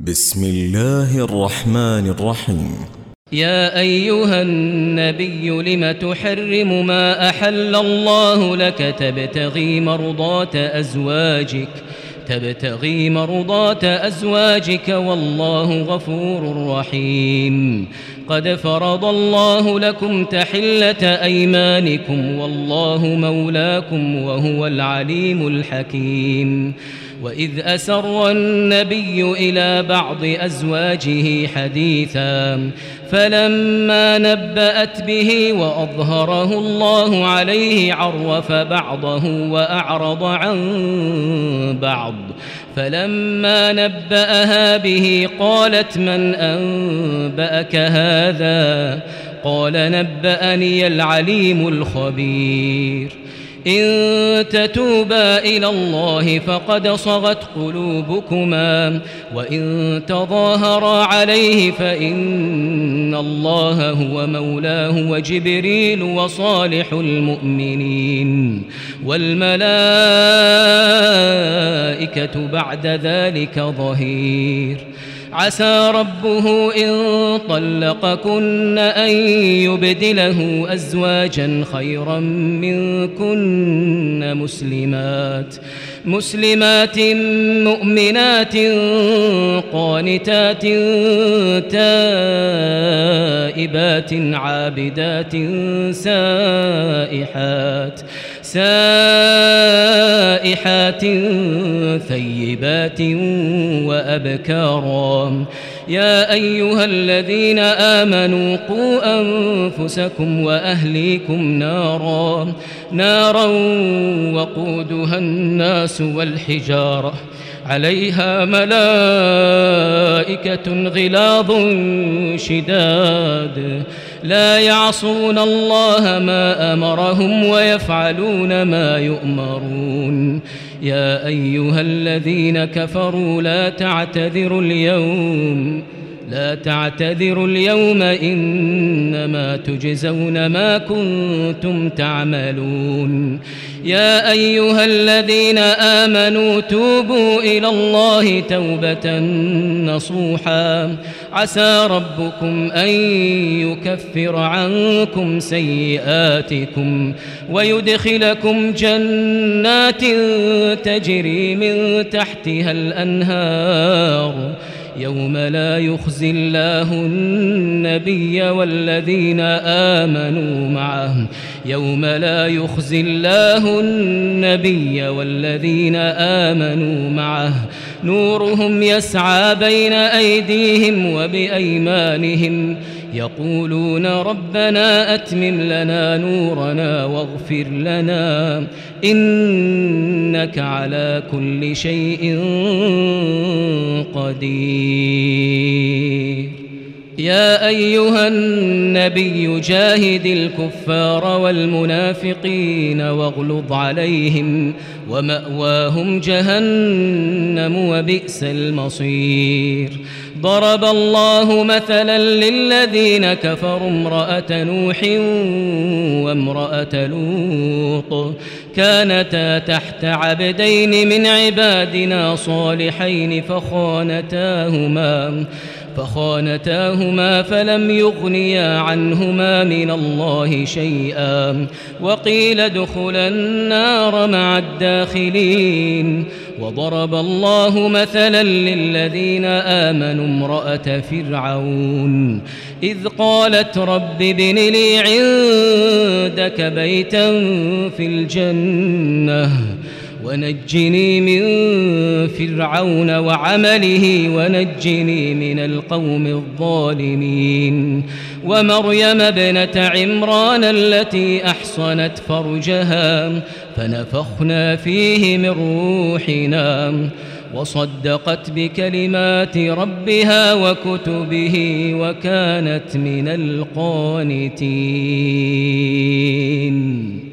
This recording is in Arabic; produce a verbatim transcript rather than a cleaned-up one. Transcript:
بسم الله الرحمن الرحيم. يا أيها النبي لم تحرم ما أحل الله لك تبتغي مرضات أزواجك تبتغي مرضات أزواجك والله غفور رحيم. قد فرض الله لكم تحلة أيمانكم والله مولاكم وهو العليم الحكيم. وإذ أسر النبي إلى بعض أزواجه حديثا فلما نبأت به وأظهره الله عليه عرف بعضه وأعرض عن بعض. فلما نبأها به قالت من أنبأك هذا؟ قال نبأني العليم الخبير. إن تتوبا إلى الله فقد صغت قلوبكما وإن تظاهرا عليه فإن الله هو مولاه وجبريل وصالح المؤمنين والملائكة بعد ذلك ظهير. عسى ربه إن طلقكن أن يبدله أزواجا خيرا منكن مسلمات مسلمات مؤمنات قانتات تائبات عابدات سائحات سائحات ثيبات وأبكارا. يا أيها الذين آمنوا قوا أنفسكم وأهليكم نارا نارا وقودها الناس والحجارة عليها ملائكة غلاظ شداد لا يعصون الله ما أمرهم ويفعلون ما يؤمرون. يا أيها الذين كفروا لا تعتذروا اليوم لا تعتذروا اليوم إنما تجزون ما كنتم تعملون. يا أيها الذين آمنوا توبوا إلى الله توبة نصوحا عسى ربكم أن يكفر عنكم سيئاتكم ويدخلكم جنات تجري من تحتها الأنهار يوم لا يخزي الله النبي والذين آمنوا معه يوم لا يخزي الله النبي والذين آمنوا معه نورهم يسعى بين أيديهم وبأيمانهم يقولون ربنا أتمم لنا نورنا واغفر لنا إنك على كل شيء قدير. يا أيها النبي جاهد الكفار والمنافقين واغلظ عليهم ومأواهم جهنم وبئس المصير. ضرب الله مثلا للذين كفروا امرأة نوح وامرأة لوط كانتا تحت عبدين من عبادنا صالحين فخانتاهما فخانتاهما فلم يغنيا عنهما من الله شيئا وقيل ادخلا النار مع الداخلين. وضرب الله مثلا للذين آمنوا امرأة فرعون إذ قالت رب ابن لي عندك بيتا في الجنة ونجني من فرعون وعمله ونجني من القوم الظالمين. ومريم ابنة عمران التي أحصنت فرجها فنفخنا فيه من روحنا وصدقت بكلمات ربها وكتبه وكانت من القانتين.